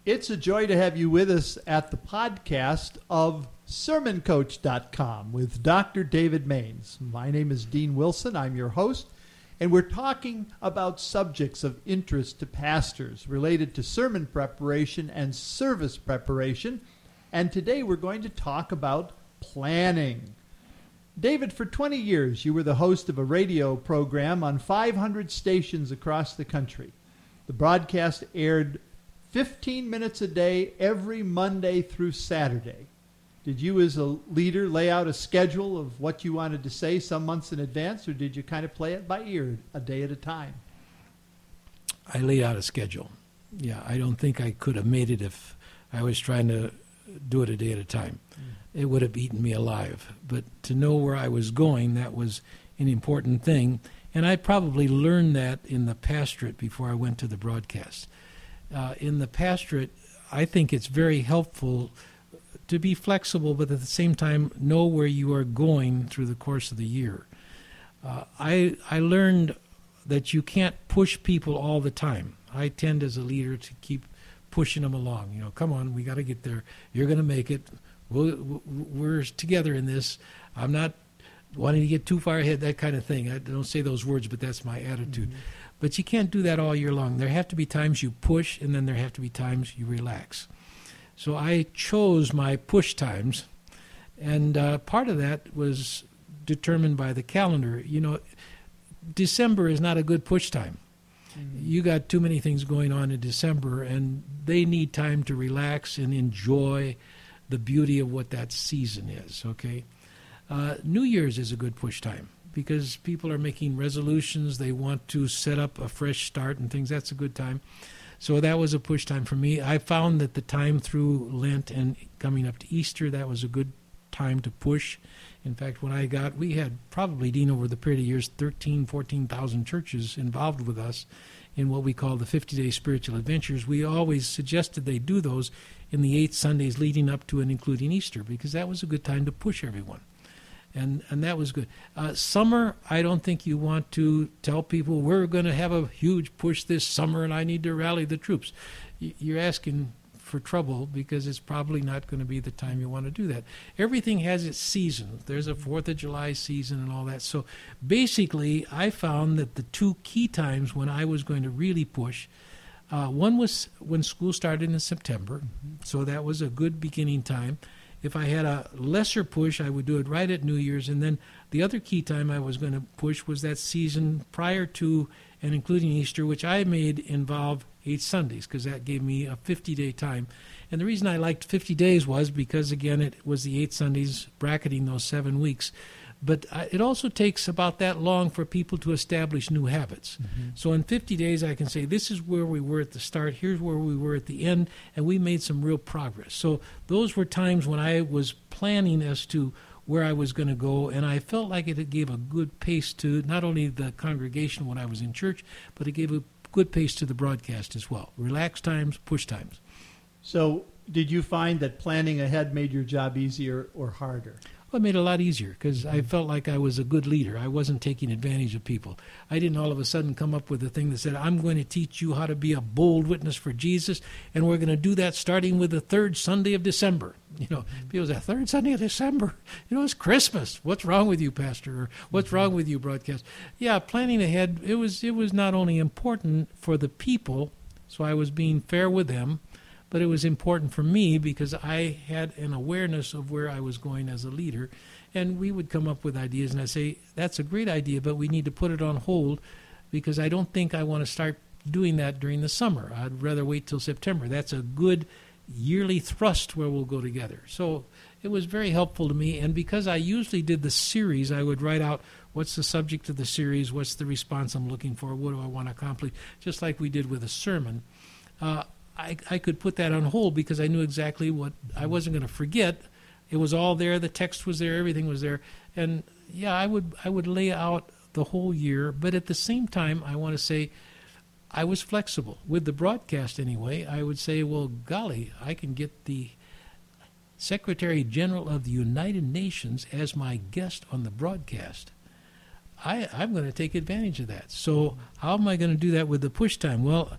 It's a joy to have you with us at the podcast of SermonCoach.com with Dr. David Maines. My name is Dean Wilson. I'm your host, and we're talking about subjects of interest to pastors related to sermon preparation and service preparation. And today we're going to talk about planning. David, for 20 years, you were the host of a radio program on 500 stations across the country. The broadcast aired 15 minutes a day every Monday through Saturday. Did you as a leader lay out a schedule of what you wanted to say some months in advance, or did you kind of play it by ear a day at a time? I laid out a schedule. Yeah, I don't think I could have made it if I was trying to do it a day at a time. It would have eaten me alive. But to know where I was going, that was an important thing. And I probably learned that in the pastorate before I went to the broadcast. In the pastorate, I think it's very helpful to be flexible, but at the same time know where you are going through the course of the year. I learned that you can't push people all the time. I tend as a leader to keep pushing them along. Come on, we got to get there. You're going to make it. We're together in this. I'm not wanting to get too far ahead, that kind of thing. I don't say those words, but that's my attitude. Mm-hmm. But you can't do that all year long. There have to be times you push, and then there have to be times you relax. So I chose my push times, and part of that was determined by the calendar. December is not a good push time. Mm-hmm. You got too many things going on in December, and they need time to relax and enjoy the beauty of what that season is, okay? New Year's is a good push time because people are making resolutions. They want to set up a fresh start and things. That's a good time. So that was a push time for me. I found that the time through Lent and coming up to Easter, that was a good time to push. In fact, we had probably, Dean, over the period of years, 14,000 churches involved with us in what we call the 50-day spiritual adventures. We always suggested they do those in the 8 Sundays leading up to and including Easter because that was a good time to push everyone. And that was good. Summer, I don't think you want to tell people we're going to have a huge push this summer and I need to rally the troops. You're asking for trouble because it's probably not going to be the time you want to do that. Everything has its season. There's a 4th of July season and all that. So basically, I found that the 2 key times when I was going to really push, one was when school started in September. So that was a good beginning time. If I had a lesser push, I would do it right at New Year's. And then the other key time I was going to push was that season prior to and including Easter, which I made involve 8 Sundays because that gave me a 50-day time. And the reason I liked 50 days was because, again, it was the 8 Sundays bracketing those 7 weeks. But it also takes about that long for people to establish new habits. Mm-hmm. So in 50 days, I can say, this is where we were at the start, here's where we were at the end, and we made some real progress. So those were times when I was planning as to where I was going to go, and I felt like it gave a good pace to not only the congregation when I was in church, but it gave a good pace to the broadcast as well. Relax times, push times. So did you find that planning ahead made your job easier or harder? Well, it made it a lot easier because I felt like I was a good leader. I wasn't taking advantage of people. I didn't all of a sudden come up with a thing that said, I'm going to teach you how to be a bold witness for Jesus, and we're going to do that starting with the 3rd Sunday of December. People say, 3rd Sunday of December? It's Christmas. What's wrong with you, Pastor? Or what's wrong with you, broadcast? Yeah, planning ahead, it was not only important for the people, so I was being fair with them, but it was important for me because I had an awareness of where I was going as a leader. And we would come up with ideas, and I'd say, that's a great idea, but we need to put it on hold because I don't think I want to start doing that during the summer. I'd rather wait till September. That's a good yearly thrust where we'll go together. So it was very helpful to me. And because I usually did the series, I would write out what's the subject of the series, what's the response I'm looking for, what do I want to accomplish, just like we did with a sermon. I could put that on hold because I knew exactly what I wasn't going to forget. It was all there. The text was there. Everything was there. And, yeah, I would lay out the whole year. But at the same time, I want to say I was flexible. With the broadcast anyway, I would say, well, golly, I can get the Secretary General of the United Nations as my guest on the broadcast. I'm going to take advantage of that. So how am I going to do that with the push time? Well,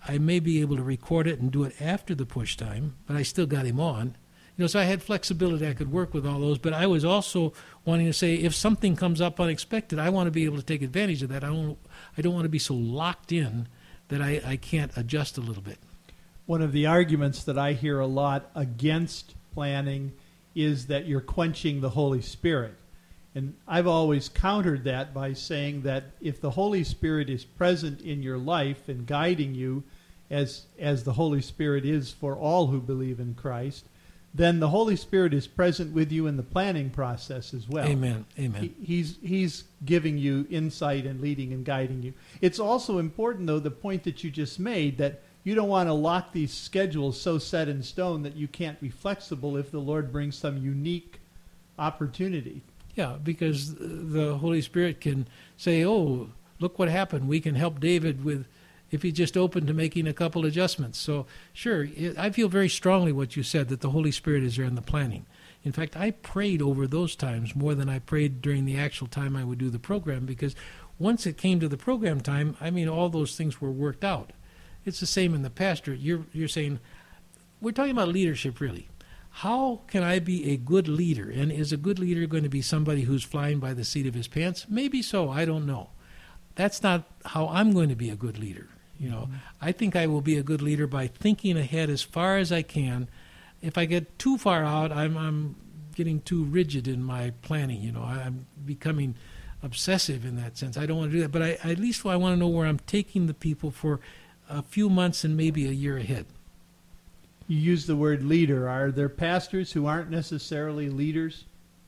I may be able to record it and do it after the push time, but I still got him on. So I had flexibility. I could work with all those, but I was also wanting to say, if something comes up unexpected, I want to be able to take advantage of that. I don't want to be so locked in that I can't adjust a little bit. One of the arguments that I hear a lot against planning is that you're quenching the Holy Spirit. And I've always countered that by saying that if the Holy Spirit is present in your life and guiding you, as the Holy Spirit is for all who believe in Christ, then the Holy Spirit is present with you in the planning process as well. Amen. Amen. He's giving you insight and leading and guiding you. It's also important, though, the point that you just made, that you don't want to lock these schedules so set in stone that you can't be flexible if the Lord brings some unique opportunity. Yeah, because the Holy Spirit can say, oh, look what happened. We can help David with, if he's just open to making a couple adjustments. So, sure, I feel very strongly what you said, that the Holy Spirit is there in the planning. In fact, I prayed over those times more than I prayed during the actual time I would do the program, because once it came to the program time, all those things were worked out. It's the same in the pastorate. You're saying, we're talking about leadership, really. How can I be a good leader? And is a good leader going to be somebody who's flying by the seat of his pants? Maybe so. I don't know. That's not how I'm going to be a good leader. I think I will be a good leader by thinking ahead as far as I can. If I get too far out, I'm getting too rigid in my planning. I'm becoming obsessive in that sense. I don't want to do that. But at least I want to know where I'm taking the people for a few months and maybe a year ahead. You use the word leader. Are there pastors who aren't necessarily leaders?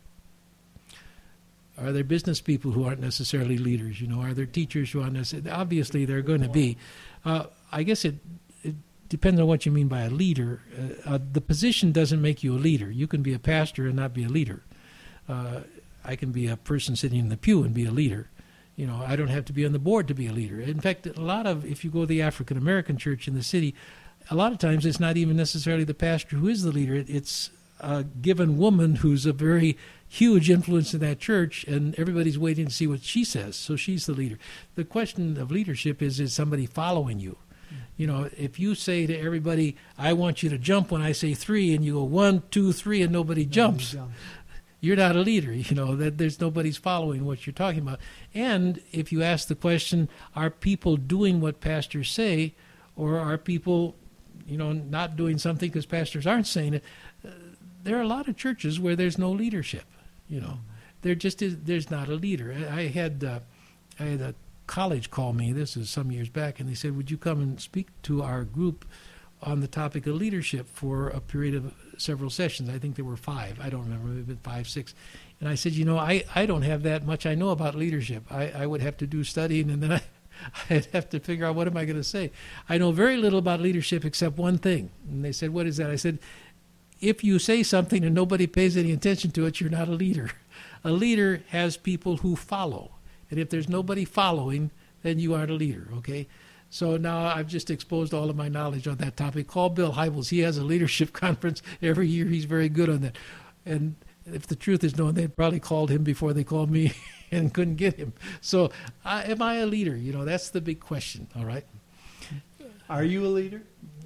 Are there business people who aren't necessarily leaders? Are there teachers who aren't necessarily? Obviously, they're going to be. I guess it depends on what you mean by a leader. The position doesn't make you a leader. You can be a pastor and not be a leader. I can be a person sitting in the pew and be a leader. I don't have to be on the board to be a leader. In fact, if you go to the African American church in the city, a lot of times it's not even necessarily the pastor who is the leader. It's a given woman who's a very huge influence in that church, and everybody's waiting to see what she says, so she's the leader. The question of leadership is somebody following you? If you say to everybody, I want you to jump when I say 3, and you go 1, 2, 3, and nobody jumps, you're not a leader. That there's nobody's following what you're talking about. And if you ask the question, are people doing what pastors say, or are people not doing something because pastors aren't saying it? There are a lot of churches where there's no leadership. There's not a leader. I had a college call me, this is some years back, and they said, would you come and speak to our group on the topic of leadership for a period of several sessions? I think there were 5. I don't remember, maybe 5, 6. And I said, I don't have that much I know about leadership. I would have to do studying, and then I'd have to figure out what am I going to say. I know very little about leadership except one thing. And they said, what is that? I said, if you say something and nobody pays any attention to it, you're not a leader. A leader has people who follow. And if there's nobody following, then you aren't a leader, okay? So now I've just exposed all of my knowledge on that topic. Call Bill Hybels. He has a leadership conference every year. He's very good on that. And if the truth is known, they probably called him before they called me and couldn't get him. So am I a leader? That's the big question, all right? Are you a leader?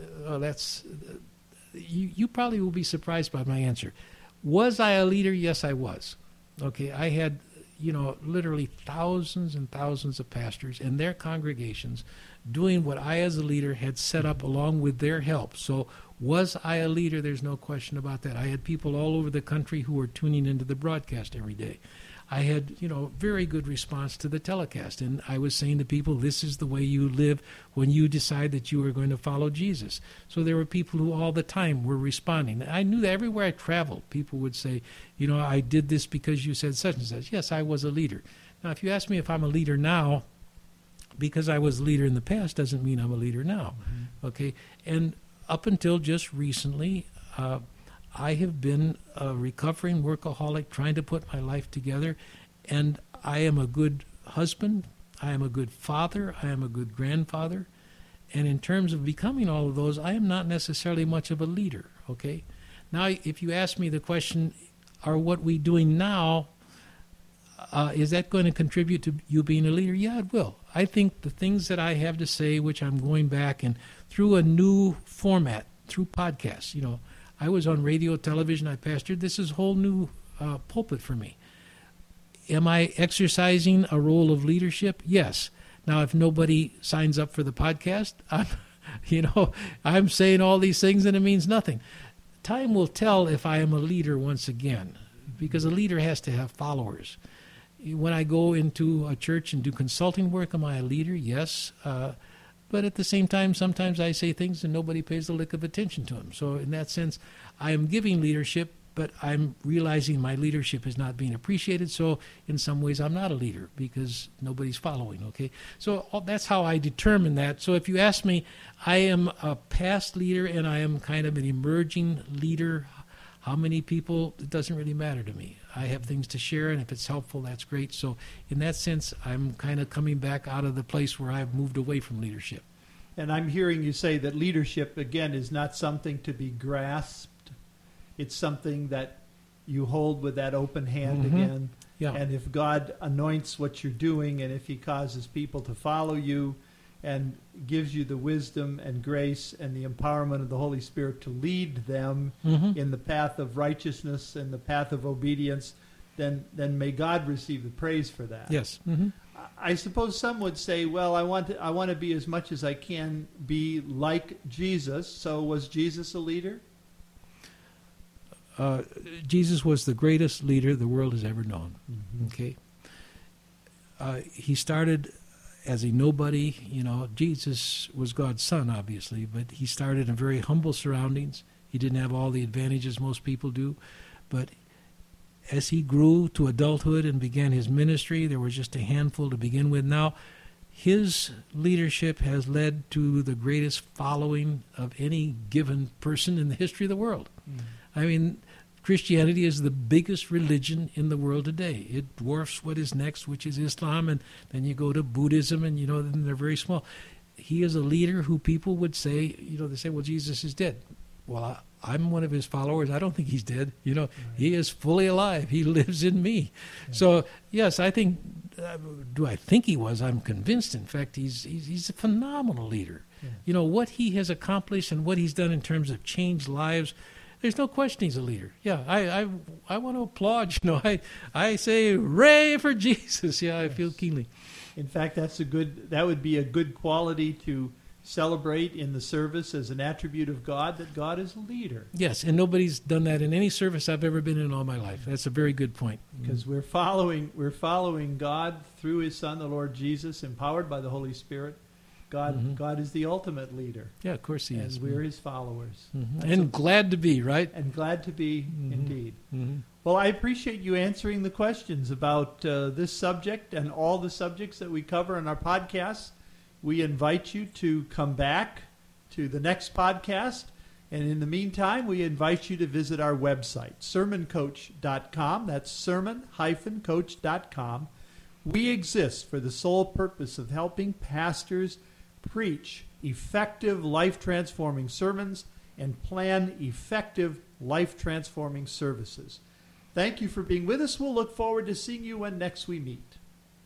You probably will be surprised by my answer. Was I a leader? Yes, I was. Okay, I had, literally thousands and thousands of pastors and their congregations doing what I as a leader had set up along with their help. So was I a leader? There's no question about that. I had people all over the country who were tuning into the broadcast every day. I had, very good response to the telecast. And I was saying to people, this is the way you live when you decide that you are going to follow Jesus. So there were people who all the time were responding. I knew that everywhere I traveled, people would say, I did this because you said such and such. Yes, I was a leader. Now, if you ask me if I'm a leader now, because I was a leader in the past doesn't mean I'm a leader now. Mm-hmm. Okay? And up until just recently, I have been a recovering workaholic trying to put my life together, and I am a good husband, I am a good father, I am a good grandfather, and in terms of becoming all of those, I am not necessarily much of a leader, okay? Now, if you ask me the question, are what we doing now Is that going to contribute to you being a leader? Yeah, it will. I think the things that I have to say, which I'm going back and through a new format, through podcasts. I was on radio, television, I pastored. This is a whole new pulpit for me. Am I exercising a role of leadership? Yes. Now, if nobody signs up for the podcast, I'm saying all these things and it means nothing. Time will tell if I am a leader once again, because a leader has to have followers. When I go into a church and do consulting work, am I a leader? Yes. But at the same time, sometimes I say things and nobody pays a lick of attention to them. So in that sense, I am giving leadership, but I'm realizing my leadership is not being appreciated. So in some ways, I'm not a leader because nobody's following, okay? So that's how I determine that. So if you ask me, I am a past leader and I am kind of an emerging leader. How many people, it doesn't really matter to me. I have things to share, and if it's helpful, that's great. So in that sense, I'm kind of coming back out of the place where I've moved away from leadership. And I'm hearing you say that leadership, again, is not something to be grasped. It's something that you hold with that open hand again. Yeah. And if God anoints what you're doing, and if he causes people to follow you and gives you the wisdom and grace and the empowerment of the Holy Spirit to lead them in the path of righteousness and the path of obedience, then may God receive the praise for that. Yes. I suppose some would say, well, I want to be as much as I can be like Jesus. So was Jesus a leader? Jesus was the greatest leader the world has ever known. Okay. He started as a nobody. Jesus was God's son, obviously, but he started in very humble surroundings. He didn't have all the advantages most people do, but as he grew to adulthood and began his ministry, there was just a handful to begin with. Now, his leadership has led to the greatest following of any given person in the history of the world. I mean, Christianity is the biggest religion in the world today. It dwarfs what is next, which is Islam, and then you go to Buddhism, and then they're very small. He is a leader who people would say, they say, well, Jesus is dead. Well, I'm one of his followers. I don't think he's dead. He is fully alive. He lives in me. Yeah. So, yes, I think, do I think he was? I'm convinced, in fact, he's a phenomenal leader. Yeah. What he has accomplished and what he's done in terms of changed lives, there's no question he's a leader. Yeah, I want to applaud. I say, hooray for Jesus. Yeah, I feel keenly. In fact, that would be a good quality to celebrate in the service as an attribute of God, that God is a leader. Yes, and nobody's done that in any service I've ever been in all my life. That's a very good point. Because we're following God through his Son, the Lord Jesus, empowered by the Holy Spirit. God is the ultimate leader. Yeah, of course he is. And we're his followers. And glad to be, right? And glad to be, indeed. Well, I appreciate you answering the questions about this subject and all the subjects that we cover in our podcasts. We invite you to come back to the next podcast. And in the meantime, we invite you to visit our website, sermoncoach.com. That's sermon-coach.com. We exist for the sole purpose of helping pastors preach effective life-transforming sermons and plan effective life-transforming services. Thank you for being with us. We'll look forward to seeing you when next we meet.